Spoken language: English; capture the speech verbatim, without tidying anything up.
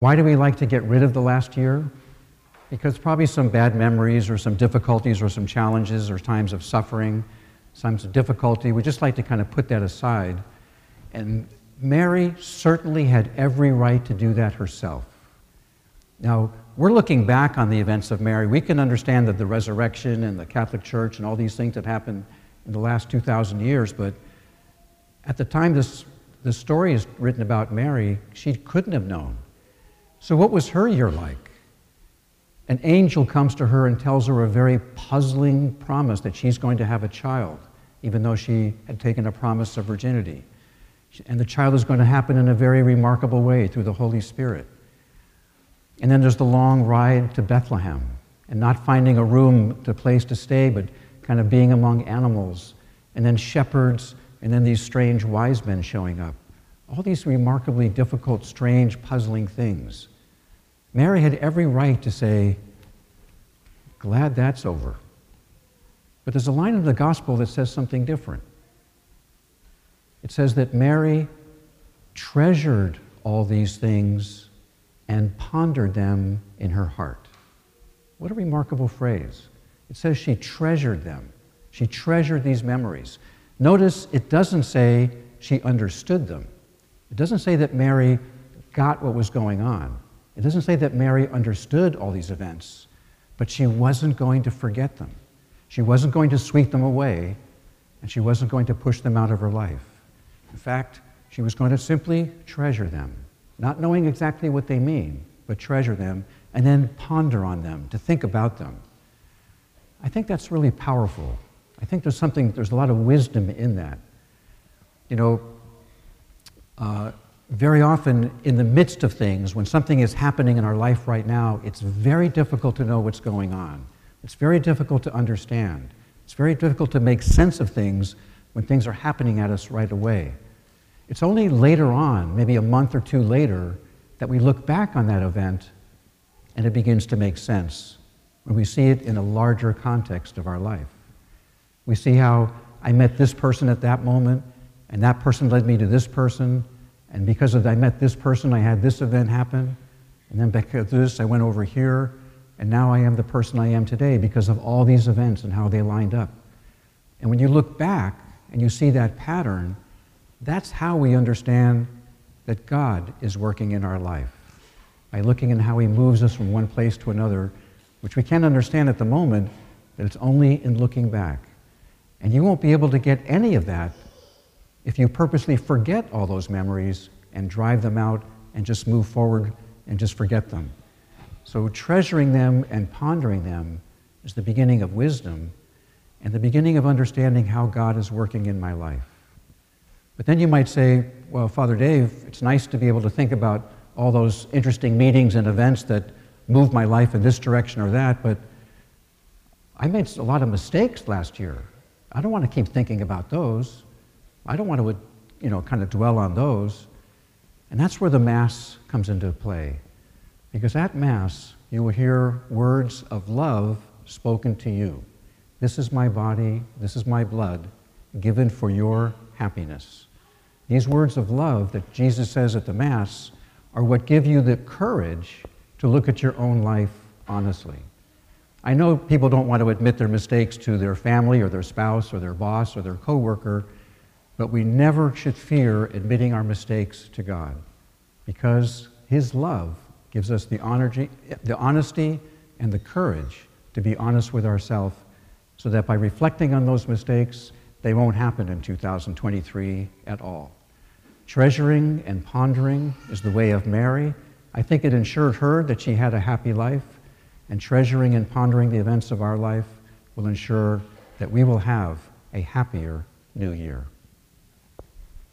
Why do we like to get rid of the last year? Because probably some bad memories or some difficulties or some challenges or times of suffering, times of difficulty. We just like to kind of put that aside. And Mary certainly had every right to do that herself. Now, we're looking back on the events of Mary. We can understand that the resurrection and the Catholic Church and all these things that happened in the last two thousand years, but at the time this, this story is written about Mary, she couldn't have known. So what was her year like? An angel comes to her and tells her a very puzzling promise that she's going to have a child, even though she had taken a promise of virginity. And the child is going to happen in a very remarkable way through the Holy Spirit. And then there's the long ride to Bethlehem and not finding a room, a place to stay, but kind of being among animals, and then shepherds, and then these strange wise men showing up. All these remarkably difficult, strange, puzzling things. Mary had every right to say, glad that's over. But there's a line in the gospel that says something different. It says that Mary treasured all these things and pondered them in her heart. What a remarkable phrase. It says she treasured them. She treasured these memories. Notice it doesn't say she understood them. It doesn't say that Mary got what was going on. It doesn't say that Mary understood all these events, but she wasn't going to forget them. She wasn't going to sweep them away, and she wasn't going to push them out of her life. In fact, she was going to simply treasure them, not knowing exactly what they mean, but treasure them, and then ponder on them, to think about them. I think that's really powerful. I think there's something, there's a lot of wisdom in that. You know, uh, very often in the midst of things, when something is happening in our life right now, it's very difficult to know what's going on. It's very difficult to understand. It's very difficult to make sense of things when things are happening at us right away. It's only later on, maybe a month or two later, that we look back on that event and it begins to make sense when we see it in a larger context of our life. We see how I met this person at that moment, and that person led me to this person, and because of I met this person, I had this event happen, and then because of this, I went over here, and now I am the person I am today because of all these events and how they lined up. And when you look back and you see that pattern, that's how we understand that God is working in our life, by looking at how he moves us from one place to another, which we can't understand at the moment, but it's only in looking back. And you won't be able to get any of that if you purposely forget all those memories and drive them out and just move forward and just forget them. So treasuring them and pondering them is the beginning of wisdom and the beginning of understanding how God is working in my life. But then you might say, well, Father Dave, it's nice to be able to think about all those interesting meetings and events that moved my life in this direction or that, but I made a lot of mistakes last year. I don't want to keep thinking about those. I don't want to, you know, kind of dwell on those. And that's where the Mass comes into play. Because at Mass, you will hear words of love spoken to you. This is my body, this is my blood, given for your happiness. These words of love that Jesus says at the Mass are what give you the courage to look at your own life honestly. I know people don't want to admit their mistakes to their family or their spouse or their boss or their coworker, but we never should fear admitting our mistakes to God because his love gives us the, honesty, the honesty and the courage to be honest with ourselves so that by reflecting on those mistakes, they won't happen in two thousand twenty-three at all. Treasuring and pondering is the way of Mary. I think it ensured her that she had a happy life, and treasuring and pondering the events of our life will ensure that we will have a happier new year.